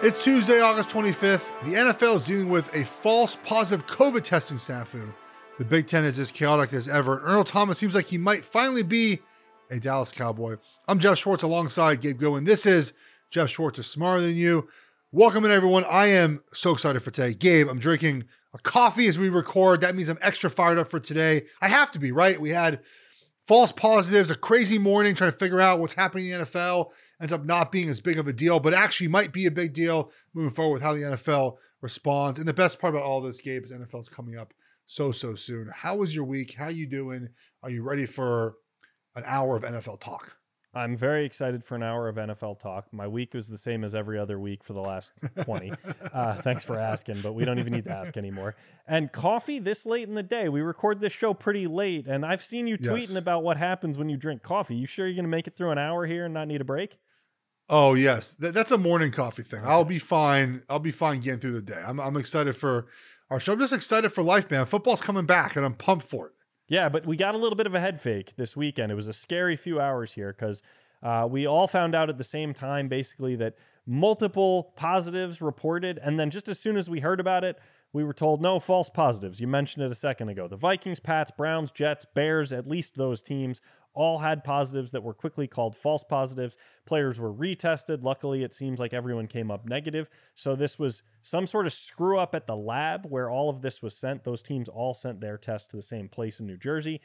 It's Tuesday, August 25th. The NFL is dealing with a false positive COVID testing snafu. The Big Ten is as chaotic as ever. Earl Thomas seems like he might finally be a Dallas Cowboy. I'm Jeff Schwartz alongside Gabe Gowen. This is Jeff Schwartz is Smarter Than You. Welcome in, everyone. I am so excited for today. Gabe, I'm drinking a coffee as we record. That means I'm extra fired up for today. I have to be, right? We had false positives, a crazy morning trying to figure out what's happening in the NFL. Ends up not being as big of a deal, but actually might be a big deal moving forward with how the NFL responds. And the best part about all this, Gabe, is NFL's coming up so soon. How was your week? How you doing? Are you ready for an hour of NFL talk? I'm very excited for an hour of NFL talk. My week was the same as every other week for the last 20. Thanks for asking, but we don't even need to ask anymore. And coffee this late in the day. We record this show pretty late, and I've seen you tweeting about what happens when you drink coffee. You sure you're going to make it through an hour here and not need a break? Oh, yes. That's a morning coffee thing. Okay. I'll be fine getting through the day. I'm excited for our show. I'm just excited for life, man. Football's coming back, and I'm pumped for it. Yeah, but we got a little bit of a head fake this weekend. It was a scary few hours here because we all found out at the same time, basically, that multiple positives reported. And then just as soon as we heard about it, we were told, no, false positives. You mentioned it a second ago. The Vikings, Pats, Browns, Jets, Bears, at least those teams all had positives that were quickly called false positives. Players were retested. Luckily, it seems like everyone came up negative. So this was some sort of screw up at the lab where all of this was sent. Those teams all sent their tests to the same place in New Jersey.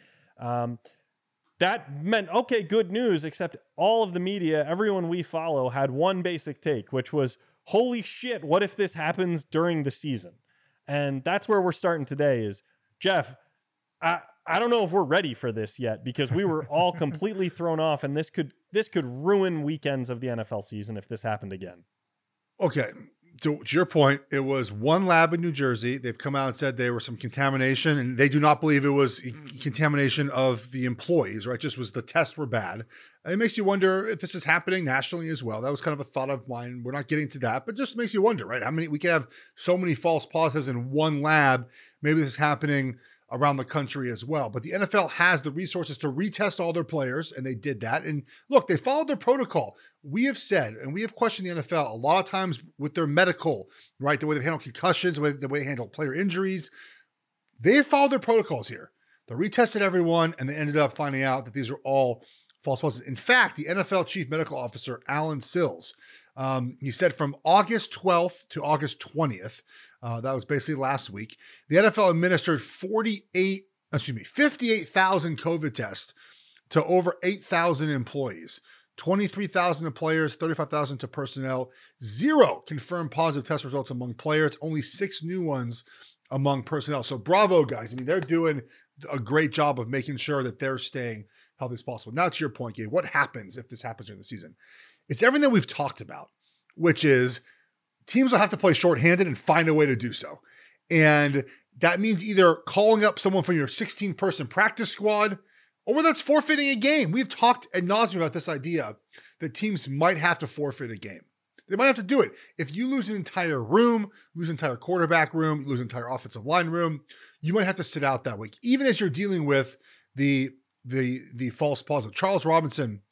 That meant, okay, good news, except all of the media, everyone we follow, had one basic take, which was, holy shit, what if this happens during the season? And that's where we're starting today is, Jeff, I don't know if we're ready for this yet because we were all completely thrown off, and this could ruin weekends of the NFL season if this happened again. Okay. To your point, it was one lab in New Jersey. They've come out and said there was some contamination, and they do not believe it was contamination of the employees, right? Just was the tests were bad. And it makes you wonder if this is happening nationally as well. That was kind of a thought of mine. We're not getting to that, but just makes you wonder, right? How many we can have so many false positives in one lab. Maybe this is happening around the country as well. But the NFL has the resources to retest all their players, and they did that. And look, they followed their protocol. We have said, and we have questioned the NFL a lot of times with their medical, right? The way they handle concussions, the way they handle player injuries. They followed their protocols here. They retested everyone, and they ended up finding out that these are all false positives. In fact, the NFL chief medical officer, Alan Sills, he said from August 12th to August 20th, that was basically last week, the NFL administered 58,000 COVID tests to over 8,000 employees, 23,000 to players, 35,000 to personnel, 0 confirmed positive test results among players, only 6 new ones among personnel. So bravo, guys. I mean, they're doing a great job of making sure that they're staying healthy as possible. Now to your point, Gabe, what happens if this happens during the season? It's everything we've talked about, which is teams will have to play shorthanded and find a way to do so. And that means either calling up someone from your 16-person practice squad, or whether it's forfeiting a game. We've talked ad nauseum about this idea that teams might have to forfeit a game. They might have to do it. If you lose an entire room, lose an entire quarterback room, lose an entire offensive line room, you might have to sit out that week, even as you're dealing with the false positive. Charles Robinson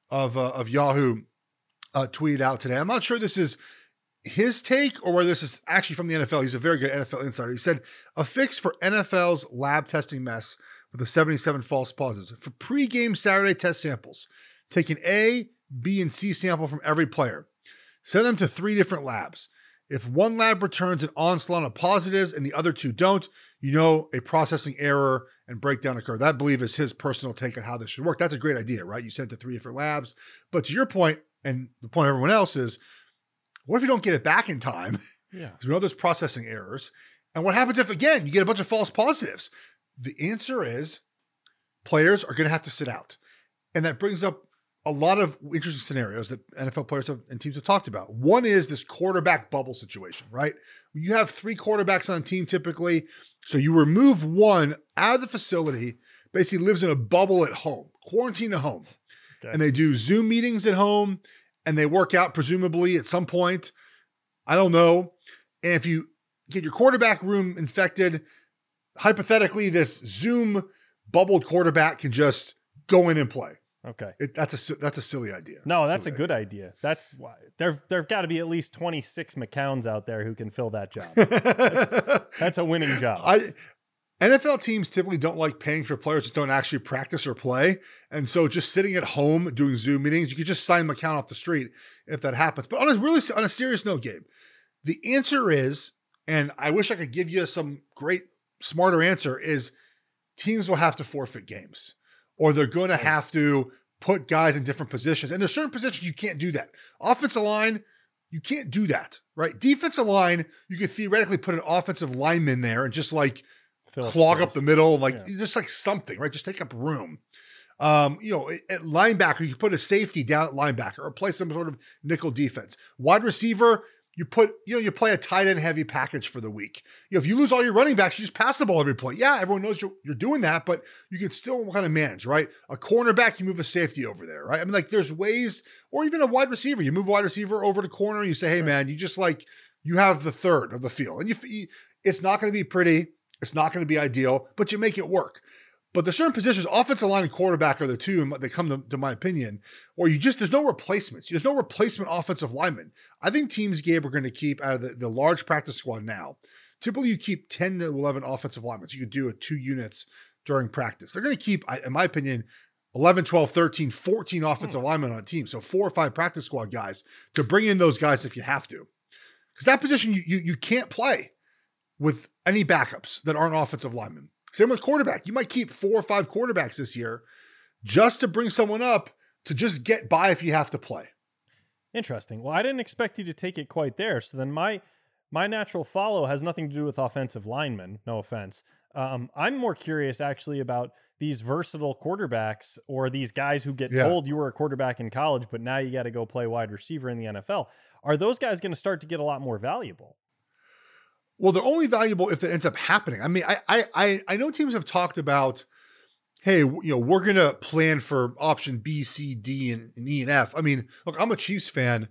of Yahoo tweeted out today. I'm not sure this is his take or whether this is actually from the NFL. He's a very good NFL insider. He said, a fix for NFL's lab testing mess with the 77 false positives. For pre-game Saturday test samples, take an A, B, and C sample from every player. Send them to 3 different labs. If one lab returns an onslaught of positives and the other 2 don't, you know a processing error and breakdown occurred. That, I believe, is his personal take on how this should work. That's a great idea, right? You send it to 3 different labs. But to your point, and the point of everyone else is, what if you don't get it back in time? Yeah. Because we know there's processing errors. And what happens if, again, you get a bunch of false positives? The answer is players are going to have to sit out. And that brings up a lot of interesting scenarios that NFL players and teams have talked about. One is this quarterback bubble situation, right? You have 3 quarterbacks on a team typically. So you remove one out of the facility, basically lives in a bubble at home, quarantine at home. Okay. And they do Zoom meetings at home and they work out presumably at some point. I don't know. And if you get your quarterback room infected, hypothetically, this Zoom bubbled quarterback can just go in and play. Okay. That's a silly idea. No, that's a good idea. That's why there've got to be at least 26 McCowns out there who can fill that job. That's a winning job. NFL teams typically don't like paying for players that don't actually practice or play. And so just sitting at home doing Zoom meetings, you could just sign McCown off the street if that happens. But on a serious note, Gabe, the answer is, and I wish I could give you some great, smarter answer, is teams will have to forfeit games, or they're going to have to put guys in different positions. And there's certain positions you can't do that. Offensive line, you can't do that, right? Defensive line, you could theoretically put an offensive lineman there and just like clog up the middle, just like something, right? Just take up room. At linebacker, you can put a safety down at linebacker or play some sort of nickel defense. Wide receiver, you play a tight end heavy package for the week. If you lose all your running backs, you just pass the ball every play. Yeah, everyone knows you're doing that, but you can still kind of manage, right? A cornerback, you move a safety over there, right? I mean, there's ways, or even a wide receiver, you move a wide receiver over to corner, and you say, hey man, you have the third of the field, and it's not going to be pretty. It's not going to be ideal, but you make it work. But there's certain positions, offensive line and quarterback are the two that come to my opinion, or there's no replacements. There's no replacement offensive lineman. I think teams, Gabe, are going to keep out of the large practice squad now. Typically, you keep 10 to 11 offensive linemen. So you could do 2 units during practice. They're going to keep, in my opinion, 11, 12, 13, 14 offensive linemen on a team. So 4 or 5 practice squad guys to bring in those guys if you have to. Because that position, you can't play with any backups that aren't offensive linemen. Same with quarterback. You might keep 4 or 5 quarterbacks this year just to bring someone up to just get by if you have to play. Interesting. Well, I didn't expect you to take it quite there. So then my natural follow has nothing to do with offensive linemen. No offense. I'm more curious actually about these versatile quarterbacks, or these guys who get told you were a quarterback in college, but now you got to go play wide receiver in the NFL. Are those guys going to start to get a lot more valuable? Well, they're only valuable if it ends up happening. I mean, I know teams have talked about, hey, we're going to plan for option B, C, D, and E and F. I mean, look, I'm a Chiefs fan.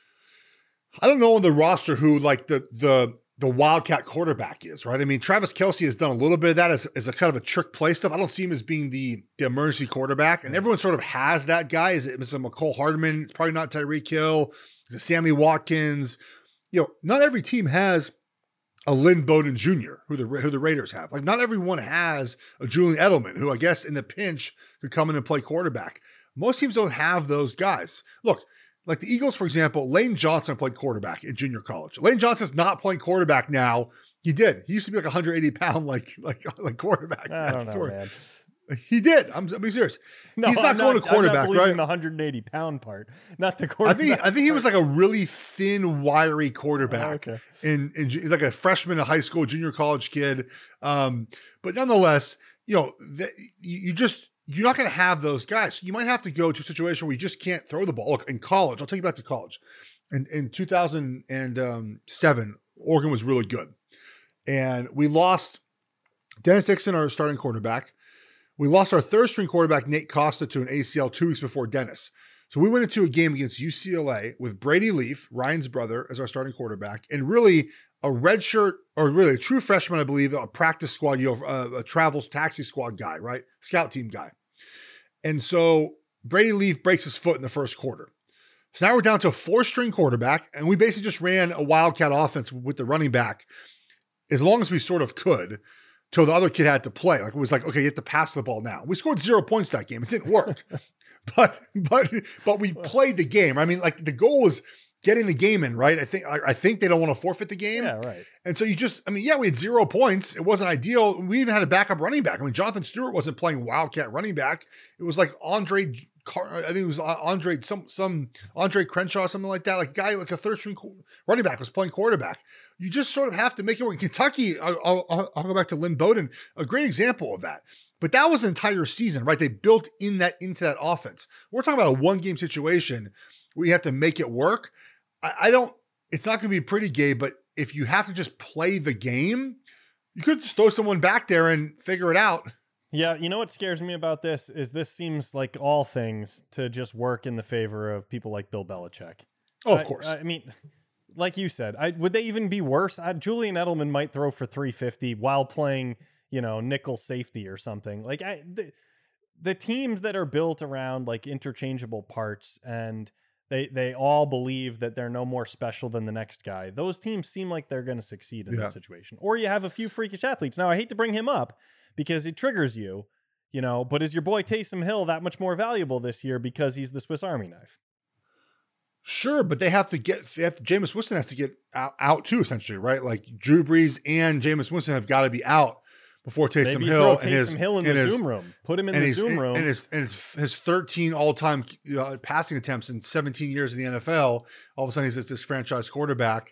I don't know on the roster who like the Wildcat quarterback is, right? I mean, Travis Kelce has done a little bit of that as a kind of a trick play stuff. I don't see him as being the emergency quarterback, and everyone sort of has that guy. Is it McCole Hardman? It's probably not Tyreek Hill. Is it Sammy Watkins? Not every team has a Lynn Bowden Jr., who the Raiders have. Like, not everyone has a Julian Edelman, who I guess in the pinch could come in and play quarterback. Most teams don't have those guys. Look, like the Eagles, for example, Lane Johnson played quarterback in junior college. Lane Johnson's not playing quarterback now. He did. He used to be like 180 pound like quarterback. I don't know, man. He did. I'm being serious. No, he's not going to quarterback, I'm not right? The 180 pound part, not the quarterback. I think he was like a really thin, wiry quarterback. Okay. In like a freshman in high school, junior college kid. But nonetheless, you're not going to have those guys. So you might have to go to a situation where you just can't throw the ball. Look, in college, I'll take you back to college. In 2007, Oregon was really good, and we lost Dennis Dixon, our starting quarterback. We lost our third string quarterback, Nate Costa, to an ACL 2 weeks before Dennis. So we went into a game against UCLA with Brady Leaf, Ryan's brother, as our starting quarterback, and really a redshirt, or really a true freshman, I believe, a practice squad, a travels taxi squad guy, right? Scout team guy. And so Brady Leaf breaks his foot in the first quarter. So now we're down to a 4-string quarterback, and we basically just ran a Wildcat offense with the running back as long as we sort of could, till the other kid had to play. Like, it was like, okay, you have to pass the ball now. We scored 0 points that game. It didn't work. but we played the game. I mean, like, the goal was getting the game in, right? I think they don't want to forfeit the game. Yeah, right. And so we had 0 points. It wasn't ideal. We even had a backup running back. I mean, Jonathan Stewart wasn't playing Wildcat running back. It was like Andre Crenshaw, something like that. Like a guy, like a third string running back was playing quarterback. You just sort of have to make it work. Kentucky, I'll go back to Lynn Bowden, a great example of that. But that was an entire season, right? They built into that offense. We're talking about a 1-game situation where you have to make it work. It's not going to be pretty, Gabe, but if you have to just play the game, you could just throw someone back there and figure it out. Yeah, you know what scares me about this is this seems like all things to just work in the favor of people like Bill Belichick. Oh, of course. I mean, like you said, would they even be worse? Julian Edelman might throw for 350 while playing, nickel safety or something. Like the teams that are built around like interchangeable parts and they all believe that they're no more special than the next guy, those teams seem like they're going to succeed in this situation. Or you have a few freakish athletes. Now, I hate to bring him up because it triggers you, but is your boy Taysom Hill that much more valuable this year because he's the Swiss Army knife? Sure, but Jameis Winston has to get out too, essentially, right? Like Drew Brees and Jameis Winston have got to be out before Taysom Hill throw Taysom Hill in the Zoom room. Put him in the Zoom room. And his 13 all-time passing attempts in 17 years in the NFL, all of a sudden he's this franchise quarterback.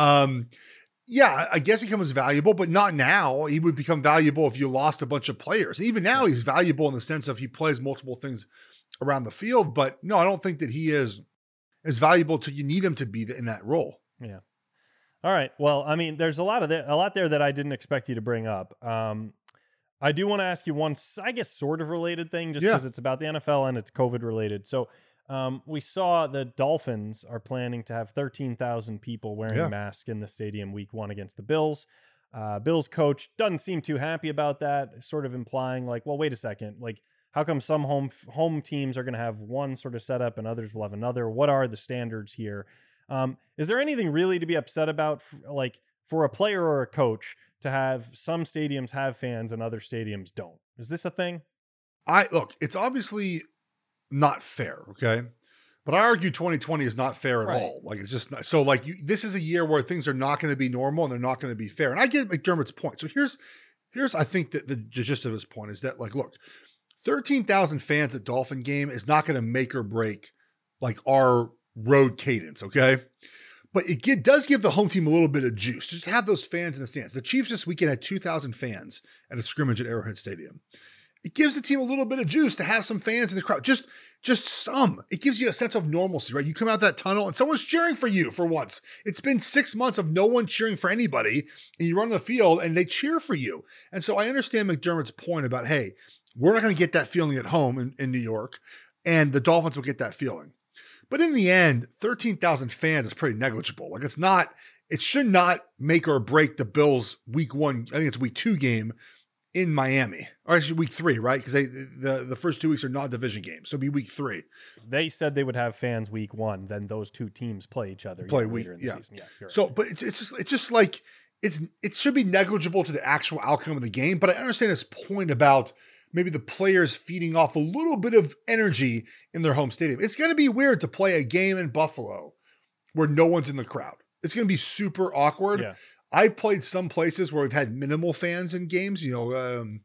Yeah, I guess he becomes valuable, but not now. He would become valuable if you lost a bunch of players. And even now he's valuable in the sense of he plays multiple things around the field. But no, I don't think that he is as valuable to you need him to be in that role. Yeah. All right. Well, I mean, there's a lot there that I didn't expect you to bring up. I do want to ask you one, I guess, sort of related thing, just because it's about the NFL and it's COVID related. So we saw the Dolphins are planning to have 13,000 people wearing masks in the stadium week 1 against the Bills. Bills coach doesn't seem too happy about that, sort of implying like, well, wait a second, like, how come some home teams are going to have one sort of setup and others will have another? What are the standards here? Is there anything really to be upset about, for a player or a coach to have some stadiums have fans and other stadiums don't? Is this a thing? Look, it's obviously not fair, okay? But I argue 2020 is not fair at all. Like, it's just not. So, like, this is a year where things are not going to be normal and they're not going to be fair. And I get McDermott's point. So here's I think that the gist of his point is that, like, look, 13,000 fans at Dolphin game is not going to make or break like our road cadence, okay? But it does give the home team a little bit of juice. Just have those fans in the stands. The Chiefs this weekend had 2,000 fans at a scrimmage at Arrowhead Stadium. It gives the team a little bit of juice to have some fans in the crowd. Just some. It gives you a sense of normalcy, right? You come out that tunnel and someone's cheering for you for once. It's been 6 months of no one cheering for anybody, and you run the field and they cheer for you. And so I understand McDermott's point about, hey, we're not going to get that feeling at home in New York, and the Dolphins will get that feeling. But in the end, 13,000 fans is pretty negligible. Like, it should not make or break the Bills week 1, I think it's week 2 game in Miami. Or actually week 3, right? Because the first 2 weeks are not division games. So it'll be week 3. They said they would have fans week 1, then those two teams play each other later in the season. Yeah, so, but it's just like, it should be negligible to the actual outcome of the game. But I understand his point about maybe the players feeding off a little bit of energy in their home stadium. It's going to be weird to play a game in Buffalo where no one's in the crowd. It's going to be super awkward. Yeah. I've played some places where we've had minimal fans in games, the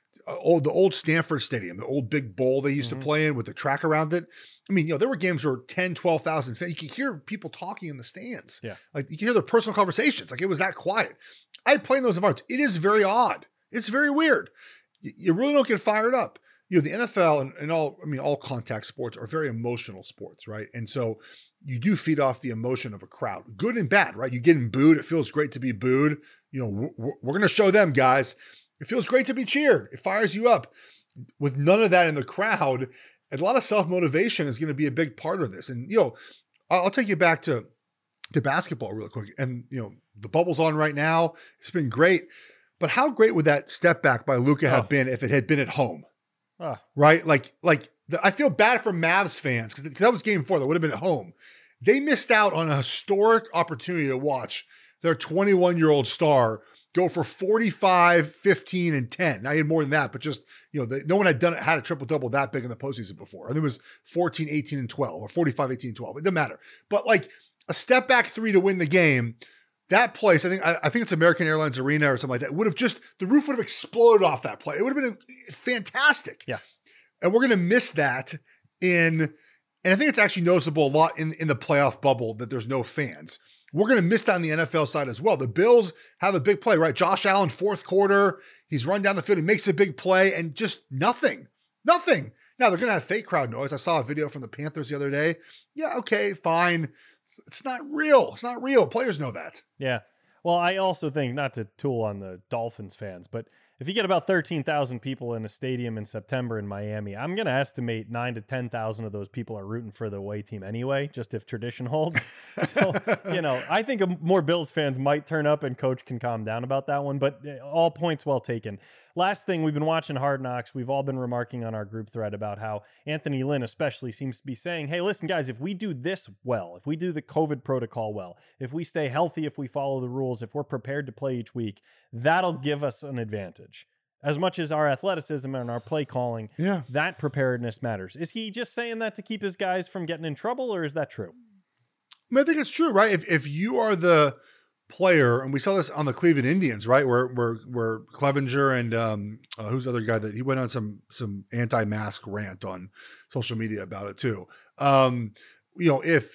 old Stanford Stadium, the old big bowl they used to play in with the track around it. I mean, there were games where 10, 12,000 fans. You could hear people talking in the stands. Yeah. Like, you can hear their personal conversations. Like, it was that quiet. I played in those environments. It is very odd. It's very weird. You really don't get fired up. The NFL and all contact sports are very emotional sports, right? And so you do feed off the emotion of a crowd, good and bad, right? You getting booed. It feels great to be booed. We're going to show them, guys. It feels great to be cheered. It fires you up. With none of that in the crowd, a lot of self-motivation is going to be a big part of this. And, I'll take you back to basketball real quick. And, the bubble's on right now. It's been great. But how great would that step back by Luka have been if it had been at home? Right? I feel bad for Mavs fans because that was game 4. That would have been at home. They missed out on a historic opportunity to watch their 21-year-old star go for 45, 15, and 10. Now, he had more than that, but just, no one had had a triple-double that big in the postseason before. I think it was 14, 18, and 12, or 45, 18, and 12. It doesn't matter. But a step back 3 to win the game. That place, I think it's American Airlines Arena or something like that, the roof would have exploded off that play. It would have been fantastic. Yeah. And we're going to miss that and I think it's actually noticeable a lot in the playoff bubble that there's no fans. We're going to miss that on the NFL side as well. The Bills have a big play, right? Josh Allen, 4th quarter, he's run down the field, he makes a big play and just nothing. Now they're going to have fake crowd noise. I saw a video from the Panthers the other day. Yeah, okay, fine. It's not real. It's not real. Players know that. Yeah. Well, I also think, not to tool on the Dolphins fans, but if you get about 13,000 people in a stadium in September in Miami, I'm going to estimate 9 to 10,000 of those people are rooting for the away team anyway, just if tradition holds. So, I think more Bills fans might turn up and coach can calm down about that one, but all points well taken. Last thing, we've been watching Hard Knocks. We've all been remarking on our group thread about how Anthony Lynn especially seems to be saying, hey, listen, guys, if we do this well, if we do the COVID protocol well, if we stay healthy, if we follow the rules, if we're prepared to play each week, that'll give us an advantage. As much as our athleticism and our play calling, that preparedness matters. Is he just saying that to keep his guys from getting in trouble, or is that true? I think it's true, right? If you are the player, and we saw this on the Cleveland Indians, right, where Clevenger and who's the other guy that he went on some anti-mask rant on social media about it too. If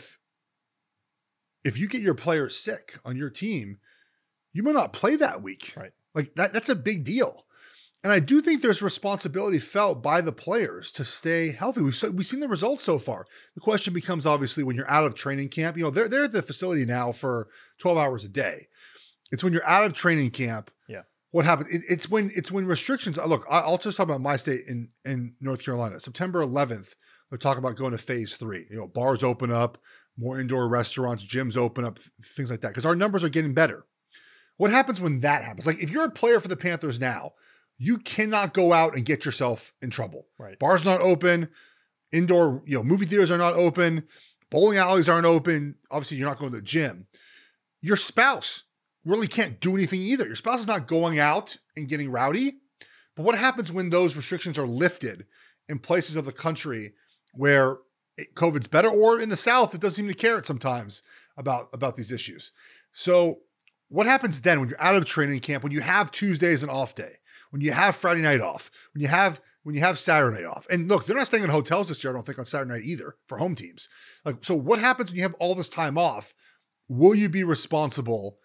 you get your player sick on your team, you might not play that week, right? Like that's a big deal. And I do think there's responsibility felt by the players to stay healthy. We've seen the results so far. The question becomes, obviously, when you're out of training camp, they're at the facility now for 12 hours a day. It's when you're out of training camp. Yeah. What happens? It's when restrictions. Look, I'll just talk about my state in North Carolina. September 11th, they're talking about going to phase 3. Bars open up, more indoor restaurants, gyms open up, things like that, because our numbers are getting better. What happens when that happens? Like if you're a player for the Panthers now, you cannot go out and get yourself in trouble. Right. Bars not open, indoor, movie theaters are not open, bowling alleys aren't open. Obviously, you're not going to the gym. Your spouse really can't do anything either. Your spouse is not going out and getting rowdy. But what happens when those restrictions are lifted in places of the country where COVID's better, or in the South, it doesn't seem to care sometimes about these issues. So what happens then when you're out of training camp, when you have Tuesdays an off day, when you have Friday night off, when you have Saturday off? And look, they're not staying in hotels this year, I don't think, on Saturday night either for home teams. So what happens when you have all this time off? Will you be responsible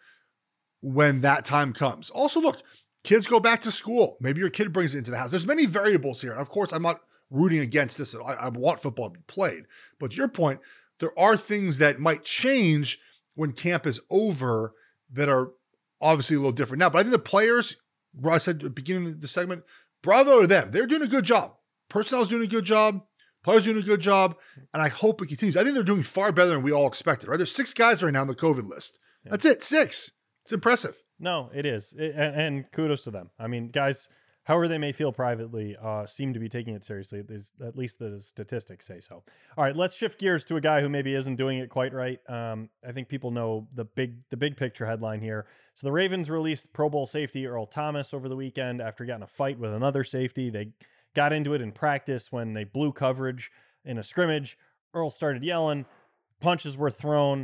when that time comes? Also, look, kids go back to school. Maybe your kid brings it into the house. There's many variables here. Of course, I'm not rooting against this. I want football to be played. But to your point, there are things that might change when camp is over that are obviously a little different now. But I think the players, where I said at the beginning of the segment, bravo to them. They're doing a good job. Personnel's doing a good job. Players doing a good job. And I hope it continues. I think they're doing far better than we all expected, right? There's 6 guys right now on the COVID list. Yeah. That's it. 6. It's impressive. No, it is. And kudos to them. I mean, guys, however they may feel privately, seem to be taking it seriously. At least the statistics say so. All right, let's shift gears to a guy who maybe isn't doing it quite right. I think people know the big picture headline here. So the Ravens released Pro Bowl safety Earl Thomas over the weekend after getting a fight with another safety. They got into it in practice when they blew coverage in a scrimmage. Earl started yelling. Punches were thrown.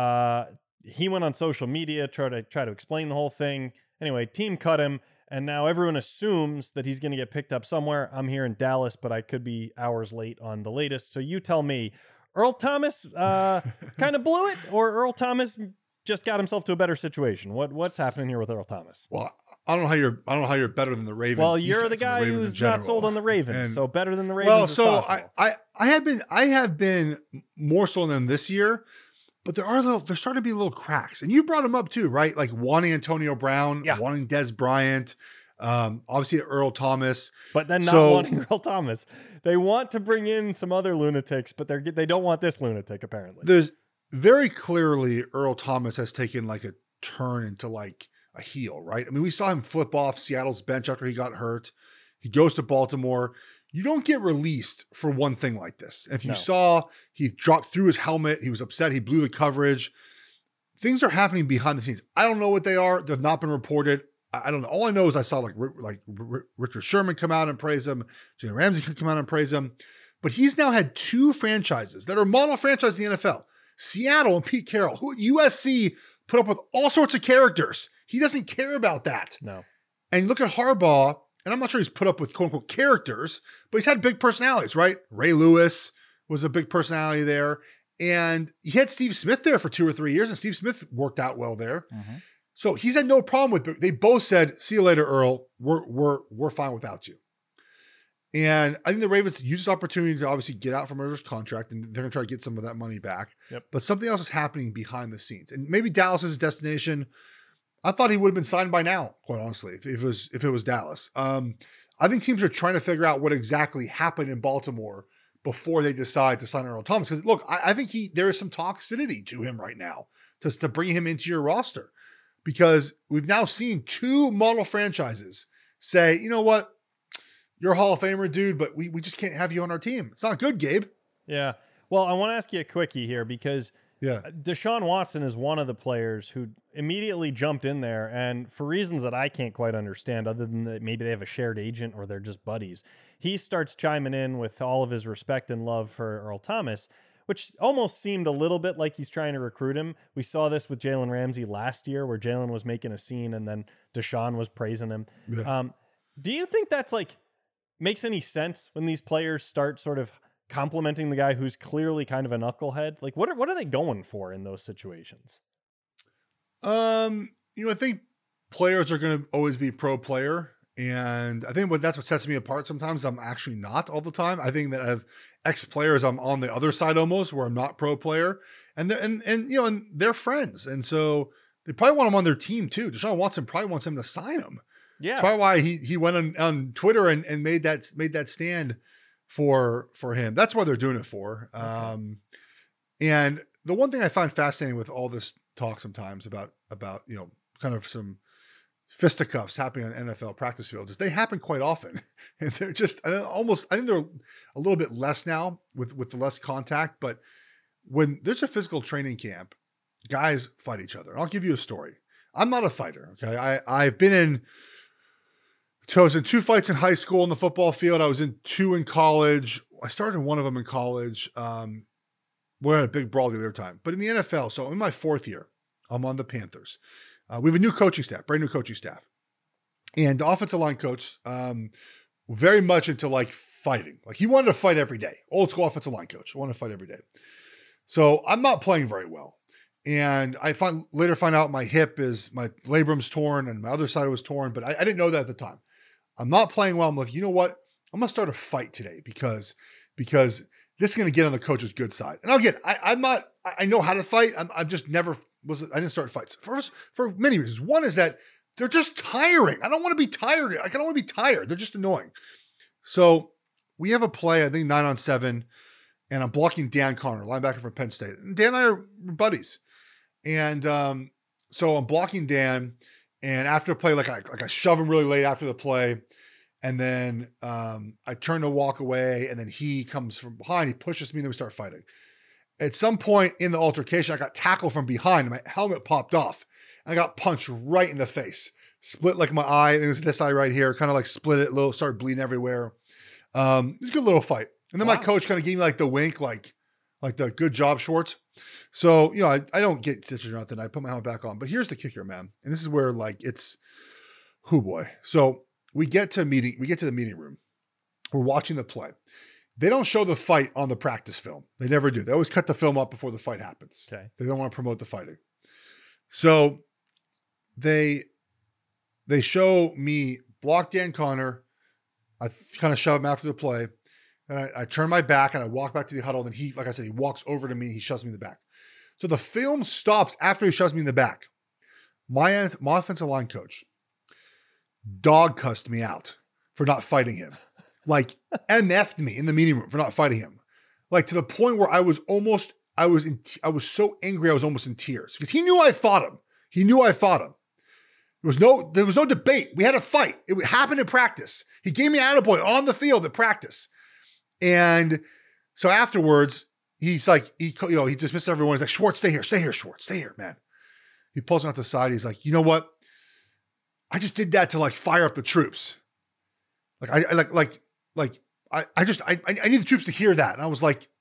He went on social media, try to explain the whole thing. Anyway, team cut him. And now everyone assumes that he's going to get picked up somewhere. I'm here in Dallas, but I could be hours late on the latest. So you tell me, Earl Thomas kind of blew it, or Earl Thomas just got himself to a better situation? What's happening here with Earl Thomas? Well, I don't know how you're better than the Ravens. Well, you're the guy who's not sold on the Ravens, so better than the Ravens. Well, so is possible. I have been more so than this year. But there's starting to be little cracks. And you brought them up too, right? Like wanting Antonio Brown, wanting Des Bryant, obviously Earl Thomas. But then not wanting Earl Thomas. They want to bring in some other lunatics, but they don't want this lunatic, apparently. There's very clearly Earl Thomas has taken like a turn into like a heel, right? I mean, we saw him flip off Seattle's bench after he got hurt. He goes to Baltimore. You don't get released for one thing like this. And if you saw, he dropped through his helmet. He was upset. He blew the coverage. Things are happening behind the scenes. I don't know what they are. They've not been reported. I don't know. All I know is I saw like Richard Sherman come out and praise him. Jalen Ramsey come out and praise him. But he's now had 2 franchises that are model franchises in the NFL. Seattle and Pete Carroll, who at USC put up with all sorts of characters. He doesn't care about that. No. And you look at Harbaugh, and I'm not sure he's put up with quote unquote characters, but he's had big personalities, right? Ray Lewis was a big personality there. And he had Steve Smith there for 2 or 3 years, and Steve Smith worked out well there. Mm-hmm. So he's had no problem with it. They both said, see you later, Earl. We're fine without you. And I think the Ravens use this opportunity to obviously get out from Earl's contract, and they're going to try to get some of that money back. Yep. But something else is happening behind the scenes. And maybe Dallas is his destination. I thought he would have been signed by now, quite honestly, if it was Dallas. I think teams are trying to figure out what exactly happened in Baltimore before they decide to sign Earl Thomas. Because look, I think there is some toxicity to him right now to bring him into your roster, because we've now seen 2 model franchises say, you know what, you're a Hall of Famer, dude, but we just can't have you on our team. It's not good, Gabe. Yeah. Well, I want to ask you a quickie here, because Deshaun Watson is one of the players who immediately jumped in there, and for reasons that I can't quite understand, other than that maybe they have a shared agent or they're just buddies, he starts chiming in with all of his respect and love for Earl Thomas, which almost seemed a little bit like he's trying to recruit him. We saw this with Jalen Ramsey last year, where Jalen was making a scene and then Deshaun was praising him. Yeah. Do you think that's like makes any sense when these players start sort of complimenting the guy who's clearly kind of a knucklehead? Like, what are they going for in those situations? I think players are going to always be pro player, and I think that's what sets me apart. Sometimes I'm actually not all the time. I think that I have ex players, I'm on the other side almost, where I'm not pro player, and they're friends, and so they probably want him on their team too. Deshaun Watson probably wants him to sign him. Yeah, that's probably why he went on Twitter and made that stand for him. That's what they're doing it for. Okay. And the one thing I find fascinating with all this talk sometimes about kind of some fisticuffs happening on NFL practice fields is they happen quite often. And they're just almost, I think they're a little bit less now with the less contact, but when there's a physical training camp, guys fight each other. I'll give you a story. I'm not a fighter. Okay. I was in 2 fights in high school on the football field. I was in 2 in college. I started in one of them in college. We had a big brawl the other time. But in the NFL, so in my 4th year, I'm on the Panthers. We have a new coaching staff, brand new coaching staff. And the offensive line coach, very much into like fighting. Like he wanted to fight every day. Old school offensive line coach. Wanted to fight every day. So I'm not playing very well. And I later find out my labrum's torn and my other side was torn, but I didn't know that at the time. I'm not playing well. I'm like, you know what? I'm going to start a fight today because this is going to get on the coach's good side. And again, I know how to fight. I didn't start fights for many reasons. One is that they're just tiring. I don't want to be tired. I don't want to be tired. They're just annoying. So we have a play, I think 9-on-7, and I'm blocking Dan Connor, linebacker from Penn State. And Dan and I are buddies. And so I'm blocking Dan, and after a play, like I shove him really late after the play, and then I turn to walk away, and then he comes from behind, he pushes me, and then we start fighting. At some point in the altercation, I got tackled from behind, and my helmet popped off. I got punched right in the face, split like my eye. It was this eye right here, kind of like split it, started bleeding everywhere. It was a good little fight. And then my coach kind of gave me like the wink, like the good job Schwartz. So, I don't get stitches or nothing. I put my helmet back on. But here's the kicker, man. And this is where it's, oh boy. So we get to the meeting room. We're watching the play. They don't show the fight on the practice film. They never do. They always cut the film up before the fight happens. Okay. They don't want to promote the fighting. So they show me block Dan Connor. I kind of shove him after the play. And I turn my back and I walk back to the huddle. And he, like I said, he walks over to me. He shoves me in the back. So the film stops after he shoves me in the back. My offensive line coach dog cussed me out for not fighting him. Like MF'd me in the meeting room for not fighting him. Like to the point where I was so angry I was almost in tears because he knew I fought him. There was no debate. We had a fight. It happened in practice. He gave me an attaboy on the field at practice. And so afterwards, he's like, he dismissed everyone. He's like, Schwartz, stay here, Schwartz, stay here, man. He pulls me out to the side. He's like, you know what? I just did that to like fire up the troops. Like I need the troops to hear that. And I was like,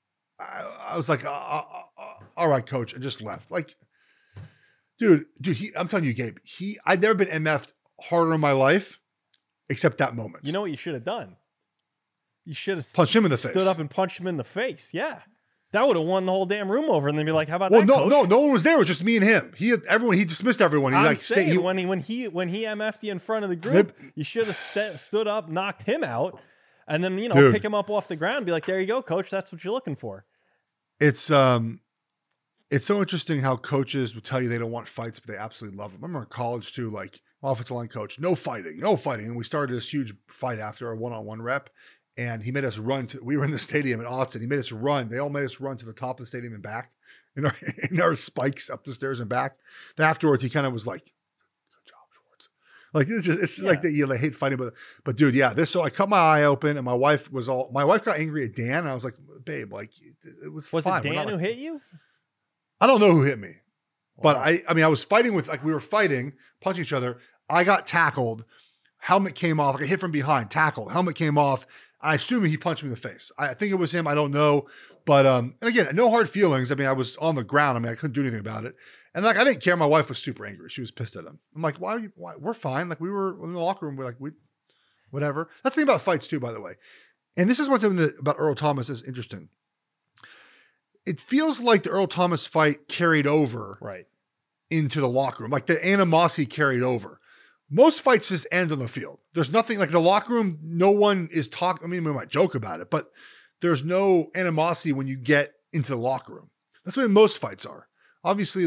all right, coach, and just left. Like, dude, I'm telling you, Gabe, I'd never been MF'd harder in my life, except that moment. You know what you should have dด? You should have punched him in the face. Stood up and punched him in the face. Yeah. That would have won the whole damn room over, and they'd be like, "How about that?" No one was there. It was just me and him. He dismissed everyone. When he MF'd you in front of the group, you should have stood up, knocked him out, and then pick him up off the ground, and be like, "There you go, coach. That's what you're looking for." It's It's so interesting how coaches would tell you they don't want fights, but they absolutely love them. I remember in college too, like my offensive line coach, no fighting, no fighting. And we started this huge fight after a one-on-one rep. And he made us run we were in the stadium at Autzen. He made us run. They all made us run to the top of the stadium and back in our spikes up the stairs and back. Then afterwards, he kind of was like, good job, Schwartz. Like, it's like that, they hate fighting, but dude, yeah, so I cut my eye open and my wife got angry at Dan. And I was like, babe, like it was fine. Was it Dan who hit you? I don't know who hit me, Wow. but I mean, I was fighting we were fighting, punching each other. I got tackled. Helmet came off. Like I hit from behind, tackled. Helmet came off. I assume he punched me in the face. I think it was him. I don't know. But, and again, no hard feelings. I mean, I was on the ground. I mean, I couldn't do anything about it. And like, I didn't care. My wife was super angry. She was pissed at him. I'm like, why? We're fine. Like we were in the locker room. Whatever. That's the thing about fights too, by the way. And this is what's about Earl Thomas is interesting. It feels like the Earl Thomas fight carried over Right. into the locker room. Like the animosity carried over. Most fights just end on the field. There's nothing like the locker room. No one is talking. I mean, we might joke about it, but there's no animosity when you get into the locker room. That's the way most fights are. Obviously,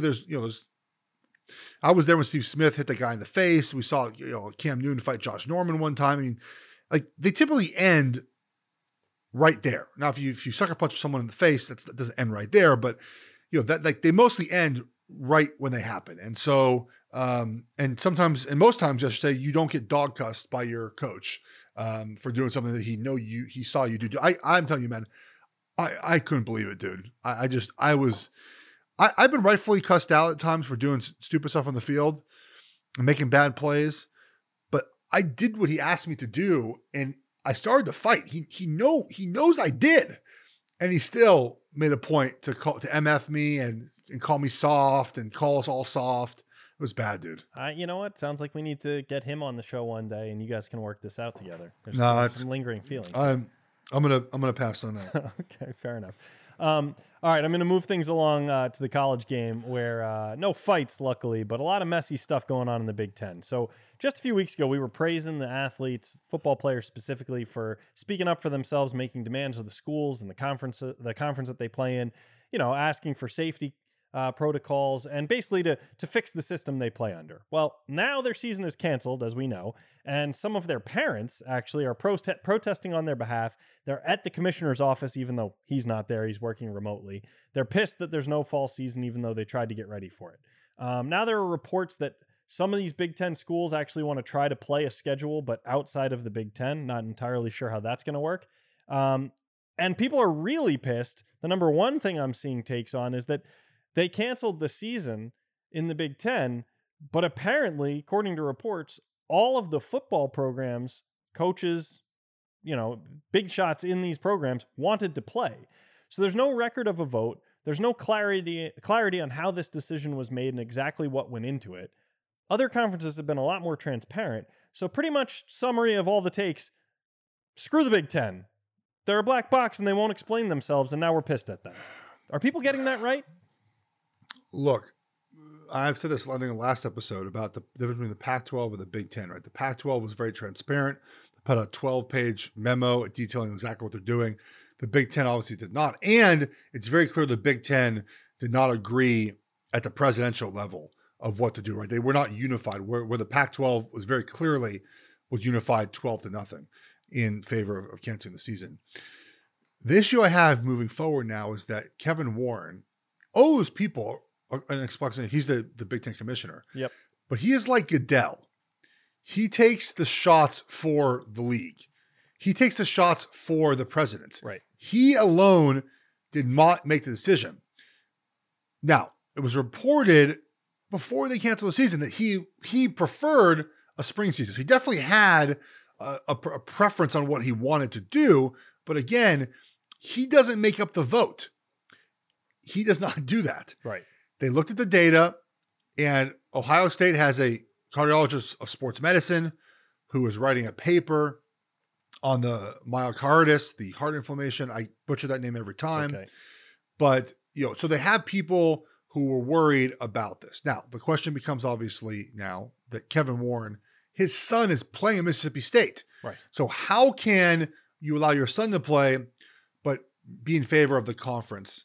I was there when Steve Smith hit the guy in the face. We saw, Cam Newton fight Josh Norman one time. I mean, like they typically end right there. Now, if you sucker punch someone in the face, that doesn't end right there, but that like they mostly end right when they happen. And so, and most times, I should say, you don't get dog cussed by your coach for doing something that he saw you do. I'm telling you, man, I couldn't believe it, dude. I've been rightfully cussed out at times for doing stupid stuff on the field and making bad plays, but I did what he asked me to do, and I started to fight. He knows I did, and he still made a point to MF me and call me soft and call us all soft. It was bad, dude. You know what? Sounds like we need to get him on the show one day, and you guys can work this out together. There's some lingering feelings. I'm gonna pass on that. Okay, fair enough. All right, I'm going to move things along to the college game where no fights, luckily, but a lot of messy stuff going on in the Big Ten. So just a few weeks ago, we were praising the athletes, football players specifically, for speaking up for themselves, making demands of the schools and the conference that they play in, asking for safety protocols and basically to fix the system they play under. Well, now their season is canceled, as we know, and some of their parents actually are protesting on their behalf. They're at the commissioner's office, even though he's not there. He's working remotely. They're pissed that there's no fall season, even though they tried to get ready for it. Now there are reports that some of these Big Ten schools actually want to try to play a schedule, but outside of the Big Ten. Not entirely sure how that's going to work. And people are really pissed. The number one thing I'm seeing takes on is that they canceled the season in the Big Ten, but apparently, according to reports, all of the football programs, coaches, big shots in these programs wanted to play. So there's no record of a vote. There's no clarity on how this decision was made and exactly what went into it. Other conferences have been a lot more transparent. So pretty much summary of all the takes, screw the Big Ten. They're a black box and they won't explain themselves, and now we're pissed at them. Are people getting that right? Look, I've said this, I think, in the last episode about the difference between the Pac-12 and the Big Ten, right? The Pac-12 was very transparent. They put a 12-page memo detailing exactly what they're doing. The Big Ten obviously did not. And it's very clear the Big Ten did not agree at the presidential level of what to do, right? They were not unified, where the Pac-12 was unified 12-0 in favor of canceling the season. The issue I have moving forward now is that Kevin Warren owes people an explanation. He's the Big Ten commissioner. Yep. But he is like Goodell. He takes the shots for the league. He takes the shots for the president. Right. He alone did not make the decision. Now, it was reported before they canceled the season that he preferred a spring season. So he definitely had a preference on what he wanted to do. But again, he doesn't make up the vote. He does not do that. Right. They looked at the data, and Ohio State has a cardiologist of sports medicine who is writing a paper on the myocarditis, the heart inflammation. I butcher that name every time. Okay. But, so they have people who were worried about this. Now, the question becomes obviously now that Kevin Warren, his son is playing at Mississippi State. Right. So how can you allow your son to play, but be in favor of the conference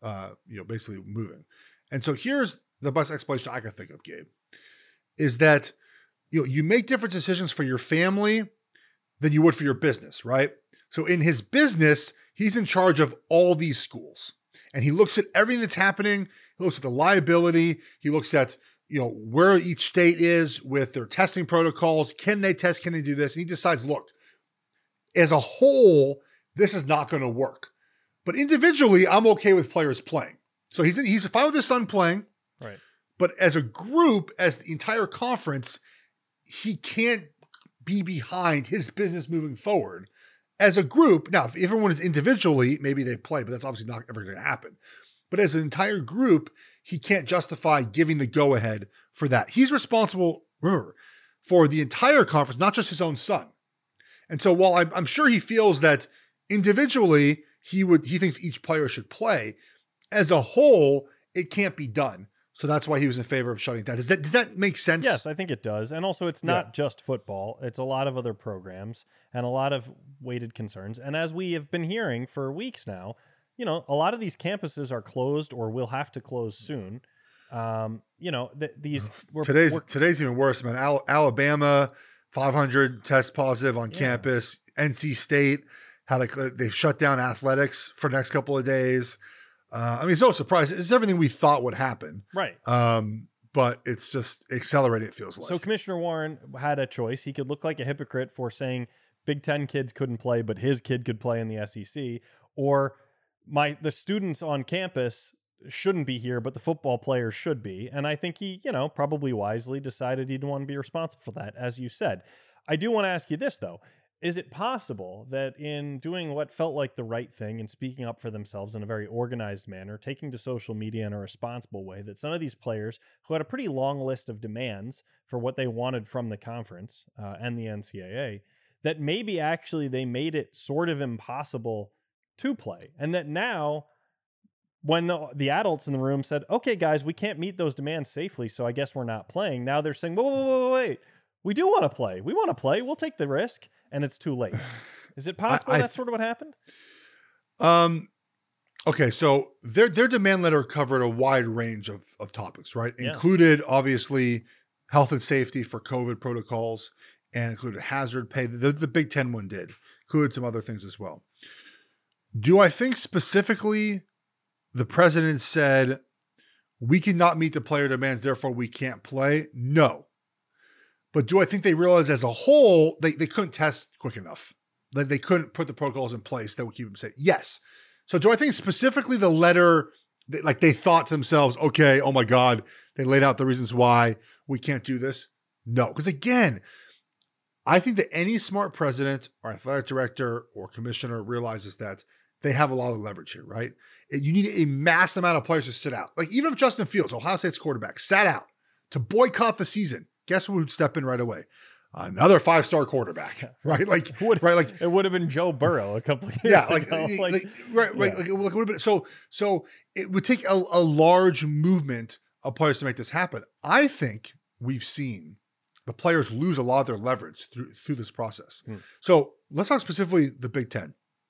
basically moving. And so here's the best explanation I can think of, Gabe, is that you make different decisions for your family than you would for your business, right? So in his business, he's in charge of all these schools, and he looks at everything that's happening. He looks at the liability. He looks at where each state is with their testing protocols. Can they test? Can they do this? And he decides, look, as a whole, this is not going to work. But individually, I'm okay with players playing. So he's fine with his son playing. Right. But as a group, as the entire conference, he can't be behind his business moving forward. As a group, now, if everyone is individually, maybe they play, but that's obviously not ever going to happen. But as an entire group, he can't justify giving the go-ahead for that. He's responsible, remember, for the entire conference, not just his own son. And so while I'm sure he feels that individually he thinks each player should play, as a whole, it can't be done. So that's why he was in favor of shutting down. Does that make sense? Yes, I think it does. And also, it's not just football. It's a lot of other programs and a lot of weighted concerns. And as we have been hearing for weeks now, a lot of these campuses are closed or will have to close soon. Today's even worse, man. Alabama, 500 tests positive on campus. NC State they've shut down athletics for the next couple of days. It's no surprise. It's everything we thought would happen. Right. But it's just accelerating, it feels like. So Commissioner Warren had a choice. He could look like a hypocrite for saying Big Ten kids couldn't play, but his kid could play in the SEC. Or the students on campus shouldn't be here, but the football players should be. And I think he, probably wisely decided he didn't want to be responsible for that, as you said. I do want to ask you this, though. Is it possible that in doing what felt like the right thing and speaking up for themselves in a very organized manner, taking to social media in a responsible way, that some of these players who had a pretty long list of demands for what they wanted from the conference and the NCAA, that maybe actually they made it sort of impossible to play, and that now when the adults in the room said, okay, guys, we can't meet those demands safely, so I guess we're not playing. Now they're saying, wait. We do want to play. We want to play. We'll take the risk, and it's too late. Is it possible that's sort of what happened? Okay, so their demand letter covered a wide range of topics, right? Yeah. Included, obviously, health and safety for COVID protocols, and included hazard pay. The Big Ten one did. Included some other things as well. Do I think specifically the president said, we cannot meet the player demands, therefore we can't play? No. But do I think they realized as a whole, they couldn't test quick enough? Like they couldn't put the protocols in place that would keep them safe? Yes. So do I think specifically the letter, they thought to themselves, okay, oh my God, they laid out the reasons why we can't do this? No. Because again, I think that any smart president or athletic director or commissioner realizes that they have a lot of leverage here, right? You need a mass amount of players to sit out. Like even if Justin Fields, Ohio State's quarterback, sat out to boycott the season, guess who would step in right away? Another 5-star quarterback, right? It would have been Joe Burrow a couple of years ago. It would have been so it would take a large movement of players to make this happen. I think we've seen the players lose a lot of their leverage through this process. So let's talk specifically the Big Ten.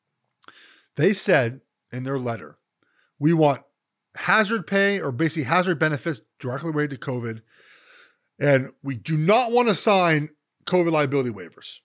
They said in their letter, we want hazard pay or basically hazard benefits directly related to COVID. And we do not want to sign COVID liability waivers.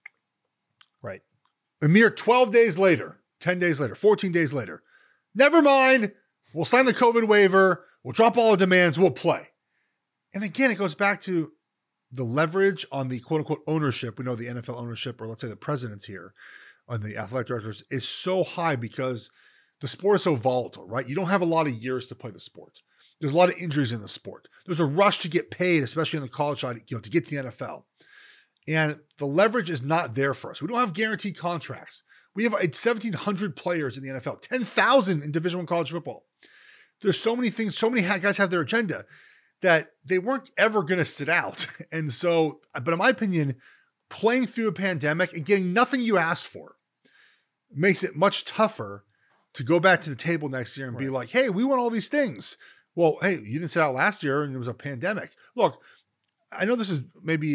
Right. A mere 12 days later, 10 days later, 14 days later, never mind, we'll sign the COVID waiver, we'll drop all the demands, we'll play. And again, it goes back to the leverage on the quote-unquote ownership. We know the NFL ownership, or let's say the presidents here, on the athletic directors, is so high because the sport is so volatile, right? You don't have a lot of years to play the sport. There's a lot of injuries in the sport. There's a rush to get paid, especially on the college side, to get to the NFL. And the leverage is not there for us. We don't have guaranteed contracts. We have 1,700 players in the NFL, 10,000 in Division I college football. There's so many things, so many guys have their agenda that they weren't ever going to sit out. And so, but in my opinion, playing through a pandemic and getting nothing you asked for makes it much tougher to go back to the table next year and be like, hey, we want all these things. Well, hey, you didn't sit out last year and there was a pandemic. Look, I know this is maybe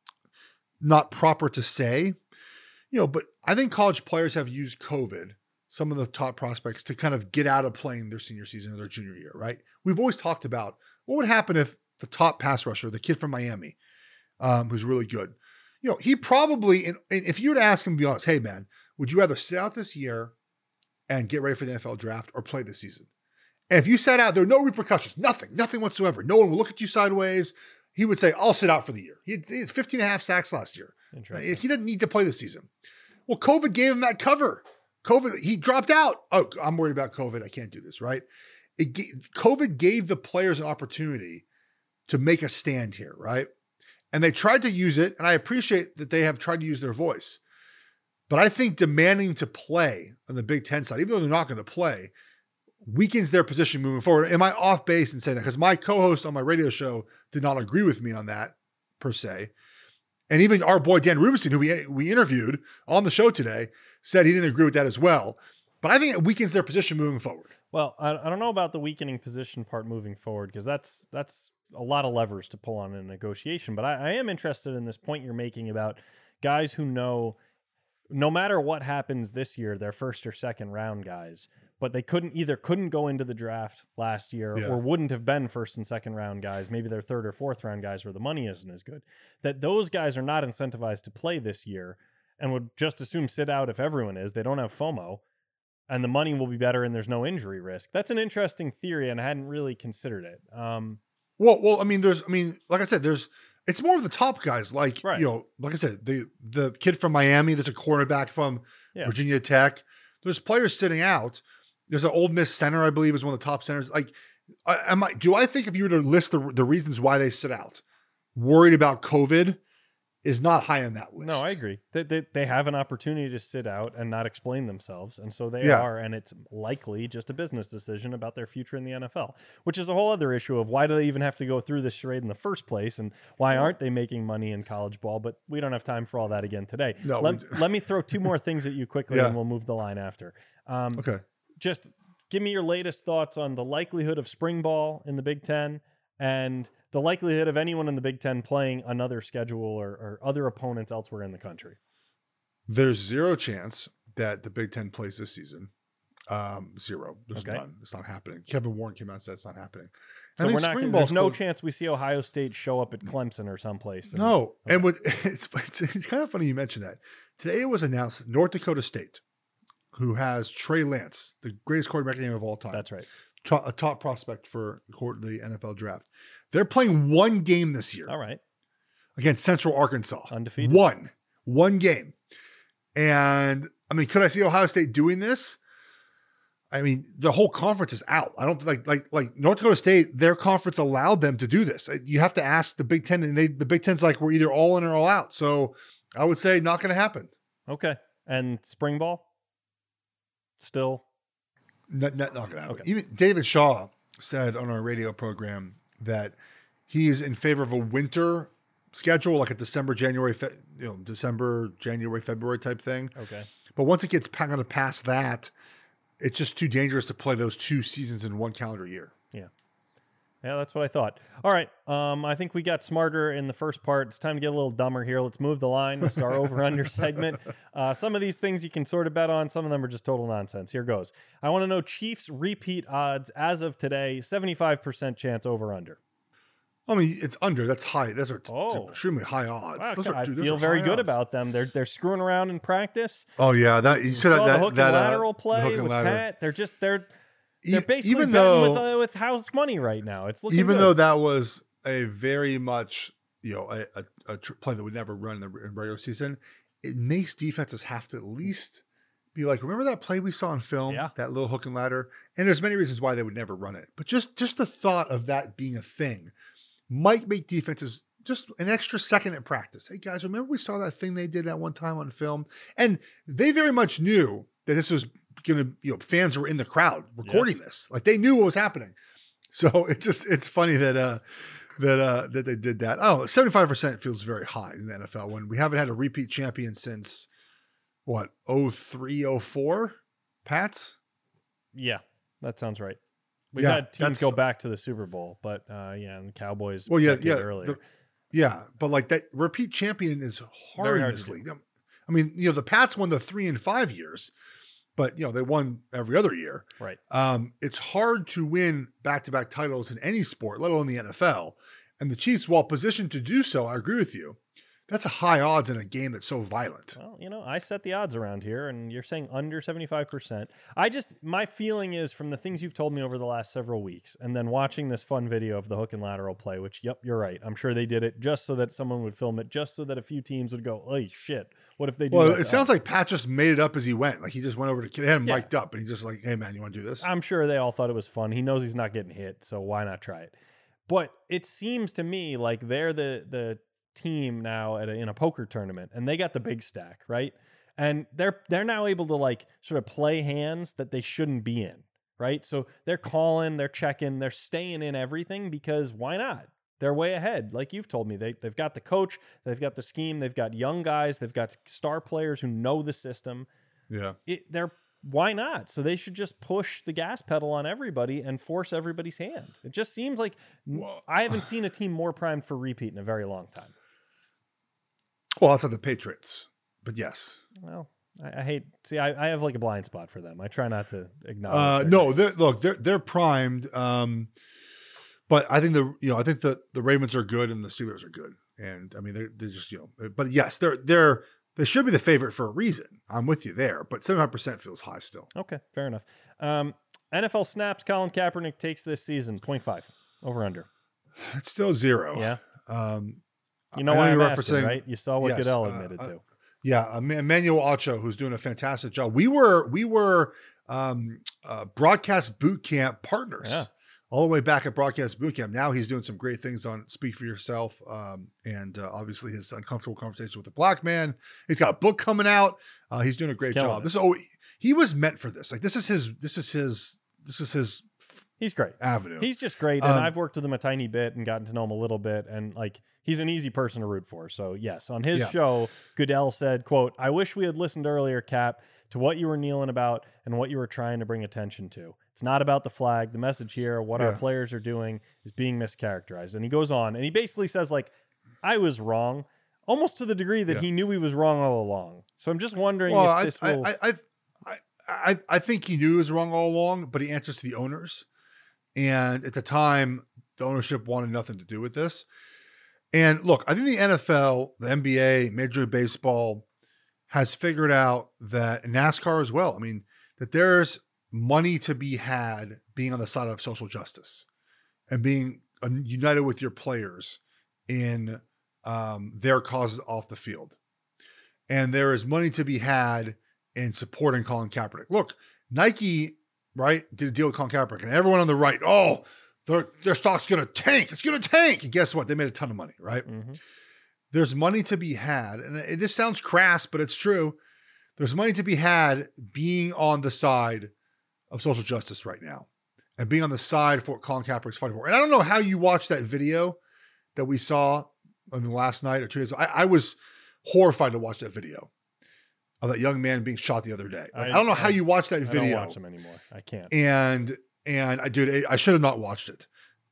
not proper to say, but I think college players have used COVID some of the top prospects to kind of get out of playing their senior season or their junior year, right? We've always talked about what would happen if the top pass rusher, the kid from Miami, who's really good, he probably, and if you were to ask him, to be honest, hey man, would you rather sit out this year and get ready for the NFL draft or play this season? And if you sat out, there are no repercussions, nothing whatsoever. No one will look at you sideways. He would say, I'll sit out for the year. He had 15 and a half sacks last year. Interesting. He didn't need to play this season. Well, COVID gave him that cover. He dropped out. Oh, I'm worried about COVID. I can't do this, right? COVID gave the players an opportunity to make a stand here, right? And they tried to use it, and I appreciate that they have tried to use their voice. But I think demanding to play on the Big Ten side, even though they're not going to play, weakens their position moving forward. Am I off base in saying that? Because my co-host on my radio show did not agree with me on that, per se. And even our boy Dan Rubenstein, who we interviewed on the show today, said he didn't agree with that as well. But I think it weakens their position moving forward. Well, I don't know about the weakening position part moving forward, because that's a lot of levers to pull on in a negotiation. But I am interested in this point you're making about guys who know no matter what happens this year, they're first or second round guys, but they couldn't go into the draft last year or wouldn't have been first and second round guys. Maybe they're third or fourth round guys where the money isn't as good. That those guys are not incentivized to play this year and would just assume sit out if everyone is. They don't have FOMO and the money will be better and there's no injury risk. That's an interesting theory and I hadn't really considered it. Well, I mean, like I said, it's more of the top guys, like, right. Like I said, the kid from Miami, there's a cornerback from Virginia Tech. There's players sitting out. There's an Ole Miss center, I believe, is one of the top centers. Like, do I think if you were to list the reasons why they sit out, worried about COVID is not high on that list. No, I agree. They have an opportunity to sit out and not explain themselves. And so they are, and it's likely just a business decision about their future in the NFL, which is a whole other issue of why do they even have to go through this charade in the first place and why aren't they making money in college ball? But we don't have time for all that again today. No, let me throw two more things at you quickly and we'll move the line after. Okay. Just give me your latest thoughts on the likelihood of spring ball in the Big Ten and the likelihood of anyone in the Big Ten playing another schedule or other opponents elsewhere in the country. There's zero chance that the Big Ten plays this season. Zero. There's none. It's not happening. Kevin Warren came out and said it's not happening. So there's no chance we see Ohio State show up at Clemson or someplace. No. Okay. And it's kind of funny you mentioned that. Today it was announced North Dakota State, who has Trey Lance, the greatest quarterback name of all time. That's right. A top prospect for the NFL draft. They're playing one game this year. All right. Against Central Arkansas. Undefeated. One game. And I mean, could I see Ohio State doing this? I mean, the whole conference is out. I don't like North Dakota State, their conference allowed them to do this. You have to ask the Big Ten, and the Big Ten's like, we're either all in or all out. So I would say not going to happen. Okay. And spring ball? Still? Not going to happen. Okay. Even David Shaw said on our radio program that he's in favor of a winter schedule, like a December, January, February type thing. Okay. But once it gets kind of past that, it's just too dangerous to play those two seasons in one calendar year. Yeah. Yeah, that's what I thought. All right. I think we got smarter in the first part. It's time to get a little dumber here. Let's move the line. This is our over-under segment. Some of these things you can sort of bet on. Some of them are just total nonsense. Here goes. I want to know Chiefs repeat odds as of today, 75% chance over-under. I mean, it's under. That's high. Those are extremely high odds. Wow, I feel very good about them. They're screwing around in practice. Oh yeah, that you said that hook and lateral play with Pat. They're basically even betting with house money right now. It's looking even good. Though that was a very much a play that would never run in the regular season. It makes defenses have to at least be like, remember that play we saw in film, that little hook and ladder? And there's many reasons why they would never run it, but just the thought of that being a thing might make defenses just an extra second at practice. Hey guys, remember we saw that thing they did that one time on film? And they very much knew that this was going to, fans were in the crowd recording this. Like they knew what was happening. So it's funny that they did that. I don't know. 75% feels very high in the NFL when we haven't had a repeat champion since 03, 04 Pats. Yeah, that sounds right. We've had teams go back to the Super Bowl, but and the Cowboys earlier. But like that repeat champion is hard in this league. I mean, the Pats won the 3 and 5 years. but they won every other year. Right. It's hard to win back-to-back titles in any sport, let alone the NFL. And the Chiefs, while positioned to do so, I agree with you. That's a high odds in a game that's so violent. Well, I set the odds around here, and you're saying under 75%. My feeling is from the things you've told me over the last several weeks, and then watching this fun video of the hook and lateral play, which, yep, you're right. I'm sure they did it just so that someone would film it, just so that a few teams would go, "Oh shit, what if they do?" Well, it sounds like Pat just made it up as he went. Like he just went over to, they had him Yeah. mic'd up, and he's just like, "Hey man, you want to do this?" I'm sure they all thought it was fun. He knows he's not getting hit, so why not try it? But it seems to me like they're the team now in a poker tournament, and they got the big stack, right? And they're now able to like sort of play hands that they shouldn't be in, right? So they're calling, they're checking, they're staying in everything because why not? They're way ahead. Like you've told me, they've got the coach, they've got the scheme, they've got young guys, they've got star players who know the system. Yeah. Why not? So they should just push the gas pedal on everybody and force everybody's hand. It just seems like I haven't seen a team more primed for repeat in a very long time. Well, outside the Patriots, but yes. Well, I have like a blind spot for them. I try not to acknowledge. No, they're primed. But I think the Ravens are good and the Steelers are good, and I mean they're just But yes, they should be the favorite for a reason. I'm with you there, but 75% feels high still. Okay, fair enough. NFL snaps. Colin Kaepernick takes this season 0.5 over under. It's still 0. Yeah. You know why I'm asking, right? You saw what Goodell admitted to. Yeah, Emmanuel Ocho, who's doing a fantastic job. We were broadcast boot camp partners all the way back at broadcast boot camp. Now he's doing some great things on Speak for Yourself, and obviously his uncomfortable conversation with the black man. He's got a book coming out. He's doing a great job. He was meant for this. Like this is his. He's great. Avenue. He's just great. And I've worked with him a tiny bit and gotten to know him a little bit. And like, he's an easy person to root for. So yes, on his show, Goodell said, quote, "I wish we had listened earlier, Cap, to what you were kneeling about and what you were trying to bring attention to. It's not about the flag. The message here, what our players are doing is being mischaracterized." And he goes on and he basically says like, "I was wrong," almost to the degree that he knew he was wrong all along. So I'm just wondering if this will... I think he knew he was wrong all along, but he answers to the owners. And at the time, the ownership wanted nothing to do with this. And look, I think the NFL, the NBA, Major League Baseball has figured out that, and NASCAR as well, I mean, that there's money to be had being on the side of social justice and being united with your players in their causes off the field. And there is money to be had in supporting Colin Kaepernick. Look, Nike... right? Did a deal with Colin Kaepernick, and everyone on the right, their stock's going to tank. It's going to tank. And guess what? They made a ton of money, right? Mm-hmm. There's money to be had. And this sounds crass, but it's true. There's money to be had being on the side of social justice right now and being on the side for what Colin Kaepernick's fighting for. And I don't know how you watched that video that we saw on the last night or 2 days ago. I was horrified to watch that video of that young man being shot the other day. Like, I don't know how you watch that video. I don't watch them anymore. I can't. And I should have not watched it.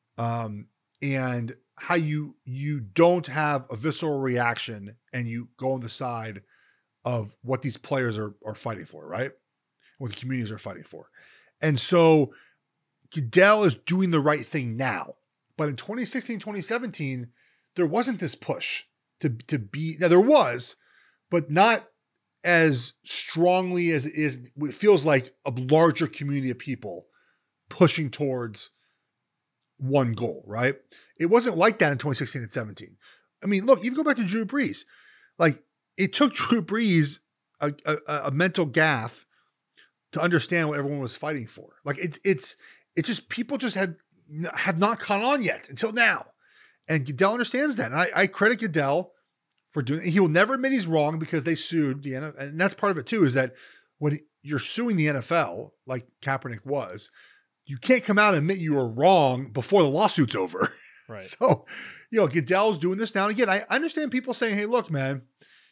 And how you don't have a visceral reaction and you go on the side of what these players are fighting for, right? What the communities are fighting for. And so Goodell is doing the right thing now. But in 2016, 2017, there wasn't this push to be, now there was, but not as strongly as it is. It feels like a larger community of people pushing towards one goal, right? It wasn't like that in 2016 and 17. I mean, look, even go back to Drew Brees. Like, it took Drew Brees a mental gaffe to understand what everyone was fighting for. Like, it's just, people just have not caught on yet until now. And Goodell understands that. And I credit Goodell for doing it. He will never admit he's wrong because they sued the NFL. And that's part of it too, is that when you're suing the NFL, like Kaepernick was, you can't come out and admit you were wrong before the lawsuit's over. Right. So, Goodell's doing this now. And again, I understand people saying, "Hey, look, man,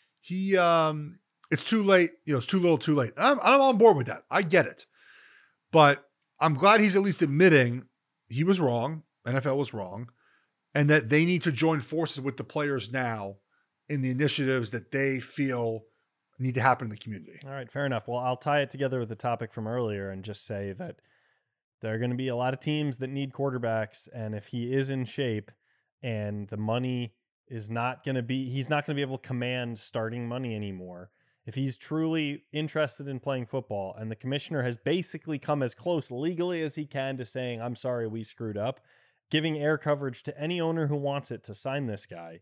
it's too late. It's too little, too late." And I'm on board with that. I get it. But I'm glad he's at least admitting he was wrong. NFL was wrong. And that they need to join forces with the players now in the initiatives that they feel need to happen in the community. All right, fair enough. Well, I'll tie it together with the topic from earlier and just say that there are going to be a lot of teams that need quarterbacks, and if he is in shape and the money is not going to be, he's not going to be able to command starting money anymore. If he's truly interested in playing football and the commissioner has basically come as close legally as he can to saying, I'm sorry, we screwed up, giving air coverage to any owner who wants it to sign this guy,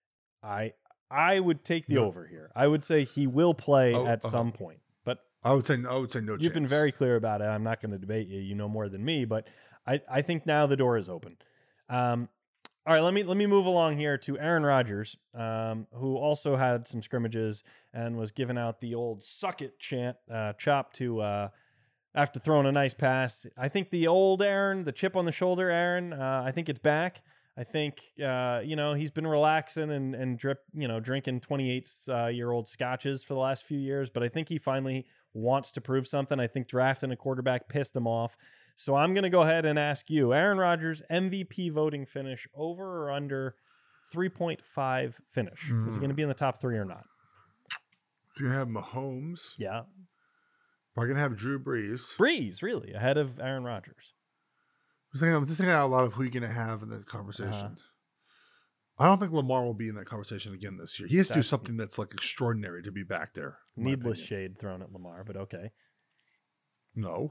I would take the over here. I would say he will play at some point, but I would say no chance. You've been very clear about it. I'm not going to debate you. You know more than me, but I think now the door is open. All right, let me move along here to Aaron Rodgers, who also had some scrimmages and was giving out the old "suck it" chop to after throwing a nice pass. I think the old Aaron, the chip on the shoulder Aaron, I think it's back. I think he's been relaxing and drinking 28-year-old scotches for the last few years, but I think he finally wants to prove something. I think drafting a quarterback pissed him off. So I'm going to go ahead and ask you, Aaron Rodgers, MVP voting finish, over or under 3.5 finish? Is he going to be in the top 3 or not? You're going to have Mahomes. Yeah. We're going to have Drew Brees. Brees, really, ahead of Aaron Rodgers. I'm just thinking out a lot of who you're going to have in the conversation. I don't think Lamar will be in that conversation again this year. He has to do something that's like extraordinary to be back there. Needless shade thrown at Lamar, but okay. No.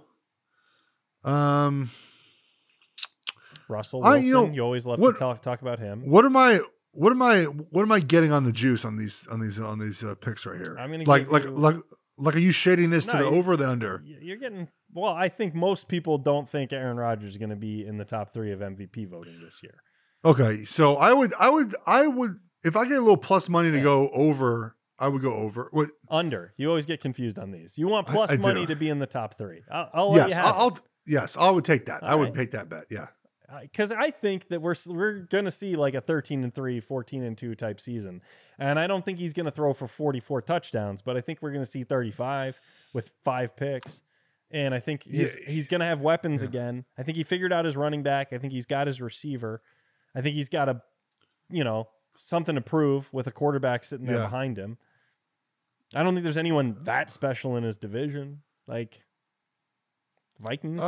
Russell Wilson, you always love to talk about him. What am I getting on the juice on these picks right here? I'm gonna are you shading this to the over or the under? You're getting, well, I think most people don't think Aaron Rodgers is going to be in the top 3 of MVP voting this year. Okay, so I would if I get a little plus money to go over, I would go over. What? Under. You always get confused on these. You want plus money to be in the top 3. I'll let you have it. Yes, I would take that. All I would take that bet. Yeah. Because I think that we're going to see like a 13-3, 14-2 type season. And I don't think he's going to throw for 44 touchdowns, but I think we're going to see 35 with 5 picks. And I think he's going to have weapons again. I think he figured out his running back. I think he's got his receiver. I think he's got something to prove with a quarterback sitting there behind him. I don't think there's anyone that special in his division. Like Vikings.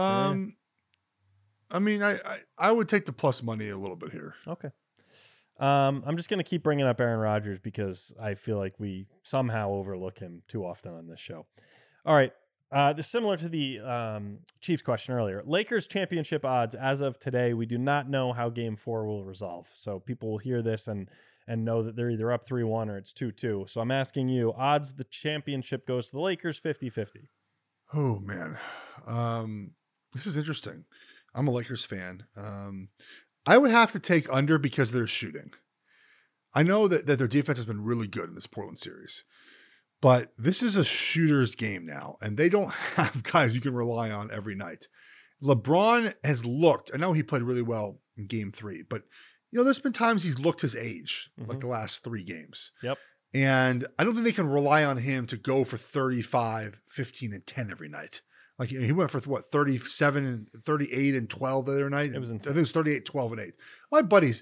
I mean, I would take the plus money a little bit here. Okay. I'm just going to keep bringing up Aaron Rodgers because I feel like we somehow overlook him too often on this show. All right. This is similar to the Chiefs question earlier. Lakers championship odds as of today. We do not know how Game 4 will resolve. So people will hear this and know that they're either up 3-1 or it's 2-2. So I'm asking you, odds the championship goes to the Lakers 50-50. Oh, man. This is interesting. I'm a Lakers fan. I would have to take under because they're shooting. I know that their defense has been really good in this Portland series, but this is a shooter's game now, and they don't have guys you can rely on every night. LeBron has looked, I know he played really well in Game 3, but there's been times he's looked his age, like the last 3 games. Yep. And I don't think they can rely on him to go for 35, 15, and 10 every night. Like he went for 37 and 38 and 12 the other night. It was insane. I think it was 38, 12 and 8. My buddies,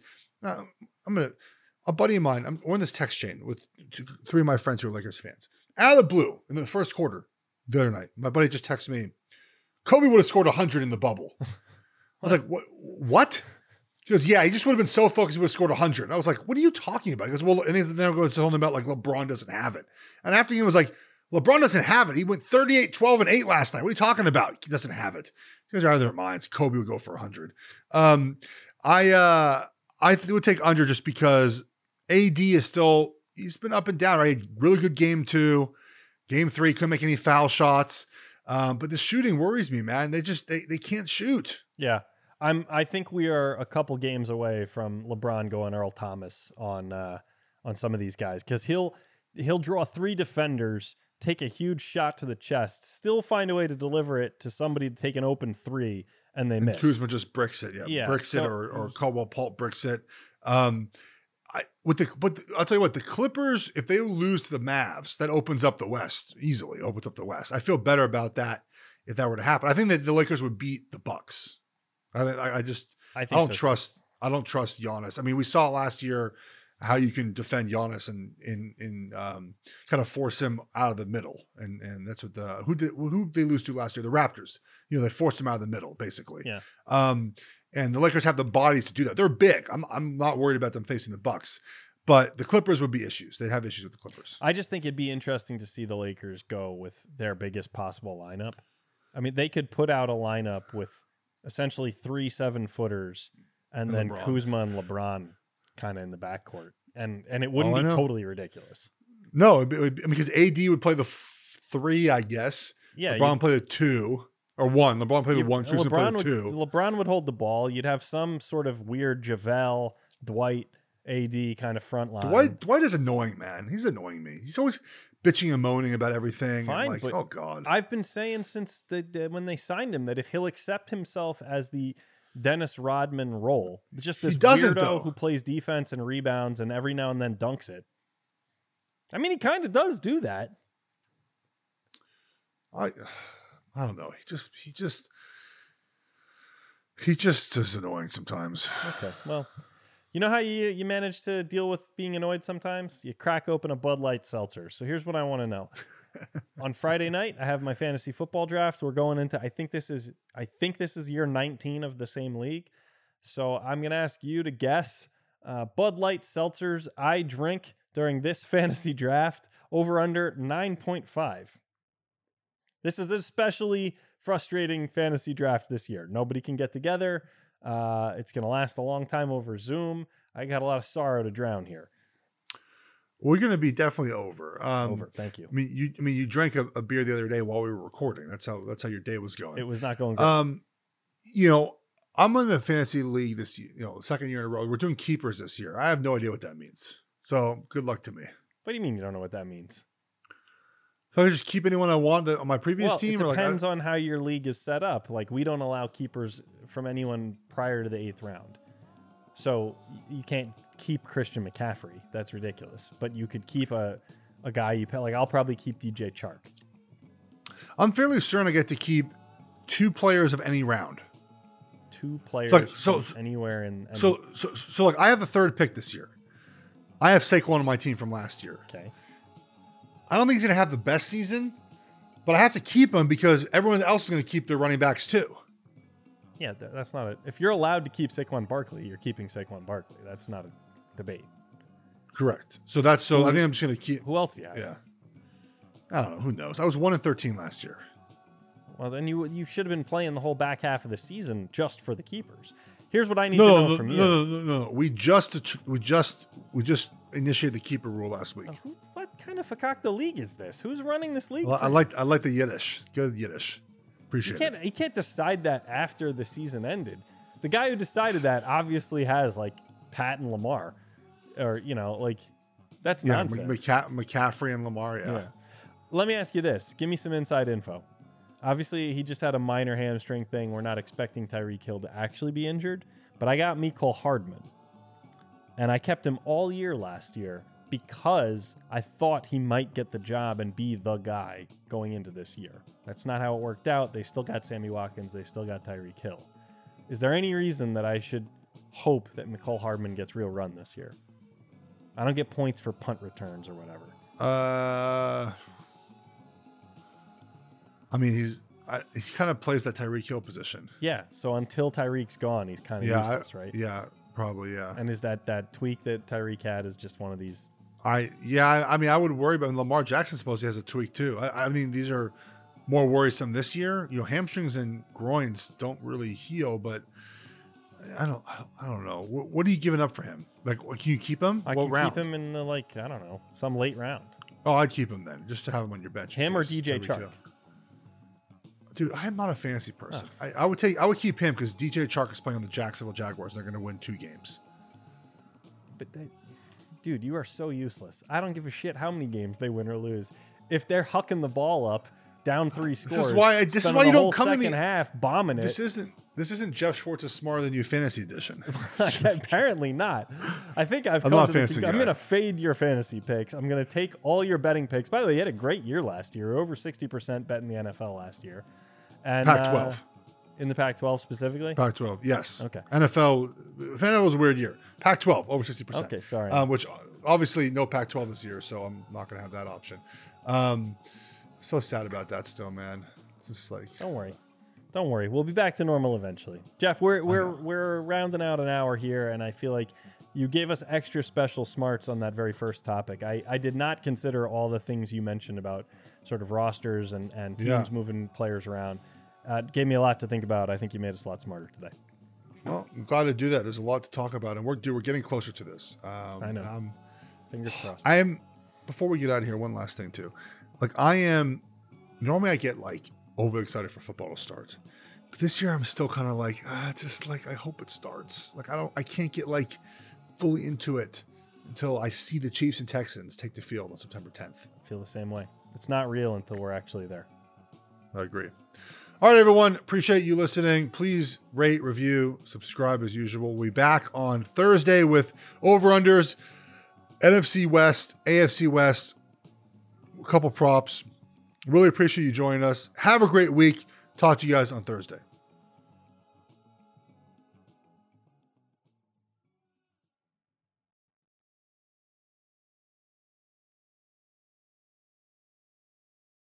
a buddy of mine, we're in this text chain with 3 of my friends who are Lakers fans. Out of the blue, in the first quarter the other night, my buddy just texted me, Kobe would have scored 100 in the bubble. I was like, what? He goes, yeah, he just would have been so focused he would have scored 100. And I was like, what are you talking about? He goes, well, and then they're going to tell him about like LeBron doesn't have it. And after he was like, LeBron doesn't have it. He went 38, 12, and 8 last night. What are you talking about? He doesn't have it. These guys are out of their minds. Kobe would go for 100. I would take under just because AD is still, he's been up and down, right? Really good Game 2. Game 3, couldn't make any foul shots. But the shooting worries me, man. They can't shoot. Yeah. I think we are a couple games away from LeBron going Earl Thomas on some of these guys, because he'll draw 3 defenders, take a huge shot to the chest, still find a way to deliver it to somebody to take an open 3, and they miss. Kuzma just bricks it. Yeah. Bricks it, or Caldwell Pope bricks it. I'll tell you what, the Clippers, if they lose to the Mavs, that opens up the West easily. Opens up the West. I feel better about that if that were to happen. I think that the Lakers would beat the Bucks. I don't trust Giannis. I mean, we saw it last year. how you can defend Giannis and kind of force him out of the middle. And that's what who they lose to last year, the Raptors. They forced him out of the middle, basically. Yeah. And the Lakers have the bodies to do that. They're big. I'm not worried about them facing the Bucks, but the Clippers would be issues. They'd have issues with the Clippers. I just think it'd be interesting to see the Lakers go with their biggest possible lineup. I mean, they could put out a lineup with essentially 3 7-footers and then LeBron. Kuzma and LeBron kind of in the backcourt, and it wouldn't be totally ridiculous. No, because AD would play the 3, I guess. Yeah, LeBron play the 2 or 1. LeBron play the 1. Kuzma play the 2. LeBron would hold the ball. You'd have some sort of weird JaVale, Dwight, AD kind of front line. Dwight is annoying, man. He's annoying me. He's always bitching and moaning about everything. Fine, and oh God. I've been saying since when they signed him that if he'll accept himself as the Dennis Rodman role, just this weirdo who plays defense and rebounds and every now and then dunks it. I mean, he kind of does do that. I don't know. He just is annoying sometimes. Okay, well, you know how you manage to deal with being annoyed sometimes? You crack open a Bud Light seltzer. So here's what I want to know. On Friday night, I have my fantasy football draft. We're going into I think this is year 19 of the same league. So I'm going to ask you to guess Bud Light seltzers I drink during this fantasy draft over under 9.5. This is an especially frustrating fantasy draft this year. Nobody can get together. It's going to last a long time over Zoom. I got a lot of sorrow to drown here. We're going to be definitely over. Over. Thank you. I mean, you drank a beer the other day while we were recording. That's how your day was going. It was not going good. I'm in the fantasy league this year, second year in a row. We're doing keepers this year. I have no idea what that means. So good luck to me. What do you mean you don't know what that means? So I just keep anyone I want on my previous team? It depends on how your league is set up. Like, we don't allow keepers from anyone prior to the 8th round. So you can't keep Christian McCaffrey. That's ridiculous. But you could keep a guy you pay. Like, I'll probably keep DJ Chark. I'm fairly certain I get to keep 2 players of any round. 2 players anywhere in. So like, I have the 3rd pick this year. I have Saquon on my team from last year. Okay. I don't think he's going to have the best season, but I have to keep him because everyone else is going to keep their running backs too. Yeah, that's not it. If you're allowed to keep Saquon Barkley, you're keeping Saquon Barkley. That's not a debate. Correct. I think I'm just going to keep. Who else do you have? Yeah. I don't know. Who knows? I was 1-13 last year. Well, then you should have been playing the whole back half of the season just for the keepers. Here's what I need to know from you. No. We just initiated the keeper rule last week. What kind of fakakta league is this? Who's running this league? Well, I like the Yiddish. Good Yiddish. Appreciate it. You can't decide that after the season ended. The guy who decided that obviously has like Pat and Lamar, or that's nonsense. McCaffrey and Lamar. Yeah. Let me ask you this. Give me some inside info. Obviously, he just had a minor hamstring thing. We're not expecting Tyreek Hill to actually be injured, but I got Mecole Hardman, and I kept him all year last year because I thought he might get the job and be the guy going into this year. That's not how it worked out. They still got Sammy Watkins. They still got Tyreek Hill. Is there any reason that I should hope that Mecole Hardman gets real run this year? I don't get points for punt returns or whatever. I mean, he kind of plays that Tyreek Hill position. Yeah, so until Tyreek's gone, he's kind of useless, right? Yeah, probably, yeah. And is that tweak that Tyreek had is just one of these? I mean, I would worry about Lamar Jackson. Suppose he has a tweak too. I mean, these are more worrisome this year. Hamstrings and groins don't really heal, but I don't know. What are you giving up for him? Like, can you keep him? I can keep him in some late round. Oh, I'd keep him then, just to have him on your bench. Him or DJ Chark? Dude, I'm not a fantasy person. I would keep him because DJ Chark is playing on the Jacksonville Jaguars. And they're going to win 2 games. But dude, you are so useless. I don't give a shit how many games they win or lose. If they're hucking the ball up, down 3 scores. This is why you don't come to me. Second half bombing it. This isn't Jeff Schwartz's Smarter Than You fantasy edition. Apparently not. I think I'm going to fade your fantasy picks. I'm going to take all your betting picks. By the way, you had a great year last year. Over 60% bet in the NFL last year. And Pac-12. In the Pac-12 specifically? Pac-12, yes. Okay. NFL was a weird year. Pac-12, over 60%. Okay, sorry. Which obviously no Pac-12 this year, so I'm not going to have that option. So sad about that still, man. It's just like... Don't worry. We'll be back to normal eventually. Jeff, we're rounding out an hour here, and I feel like you gave us extra special smarts on that very first topic. I did not consider all the things you mentioned about sort of rosters and teams moving players around. It gave me a lot to think about. I think you made us a lot smarter today. Well, I'm glad to do that. There's a lot to talk about, and we're getting closer to this. I know. Fingers crossed. Before we get out of here, one last thing too. Normally I get like overexcited for football to start, but this year I'm still kind of like, just like I hope it starts. Like I can't get like fully into it until I see the Chiefs and Texans take the field on September 10th. I feel the same way. It's not real until we're actually there. I agree. All right, everyone. Appreciate you listening. Please rate, review, subscribe as usual. We'll be back on Thursday with over-unders, NFC West, AFC West, a couple props. Really appreciate you joining us. Have a great week. Talk to you guys on Thursday.